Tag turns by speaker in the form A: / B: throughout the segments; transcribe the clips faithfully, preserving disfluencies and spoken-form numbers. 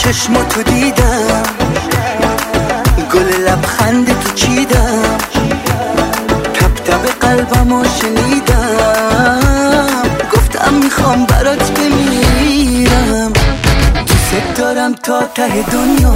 A: چشماتو دیدم، گل لبخند تو چیدم، تب تب قلبمو شنیدم، گفتم میخوام برات بمیرم. دوست دارم تا ته دنیا،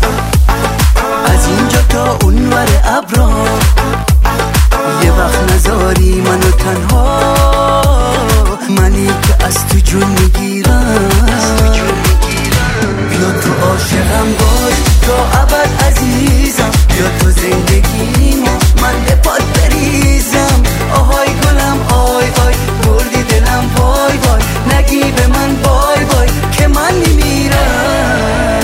A: از اینجا تا اونور ابرا، یه وقت نذاری منو تنها، منی که از تو جون میگیرم. بیا تو عاشقم باش تا ابد عزیزم، بیا تو زندگیمو من به پات بریزم. آهای گلم آی آی، بردی دلم وای وای، نگی به من بای بای که من میمیرم.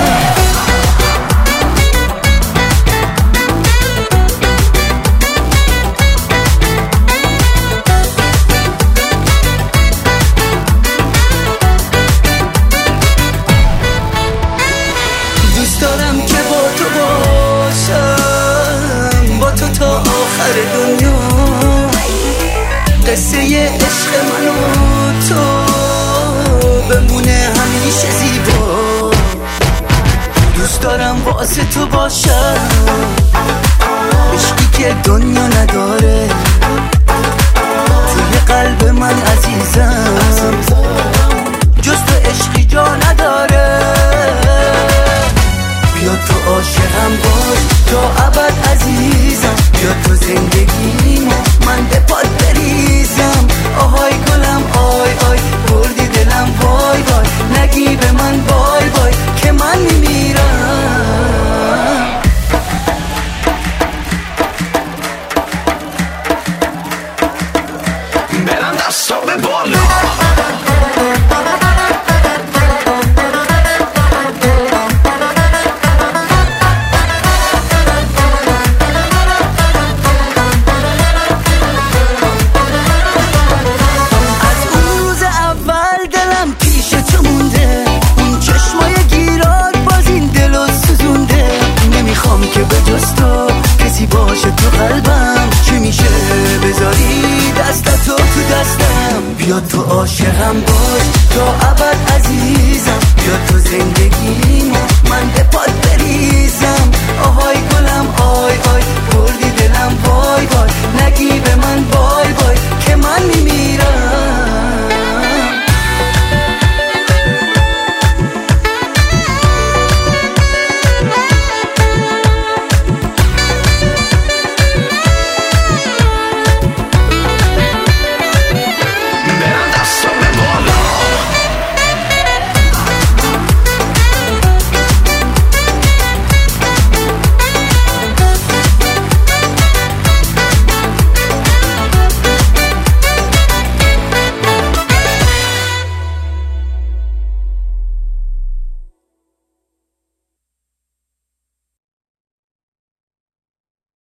A: دارم که با تو باشم، با تو تا آخر دنیا، قصه عشق من و تو بمونه همیشه زیبا. دوست دارم واسه تو باشم، عشقی که دنیا نداره، توی قلب من عزیزم، جز تو عشقی جا نداره. بیا تو عاشقم باش تا ابد عزیزم، بیا تو زندگیمو من به پات بریزم. آهای گلم آی آی، بردی دلم وای وای، نگی به من بای بای که من میمیرم.
B: برم دستا به بالا،
A: باشه تو قلبم، چی میشه بذاری دستتو تو دستم. بیا تو عاشقم باش تا ابد عزیزم، بیا تو زندگیمو من به پات بریزم. آهای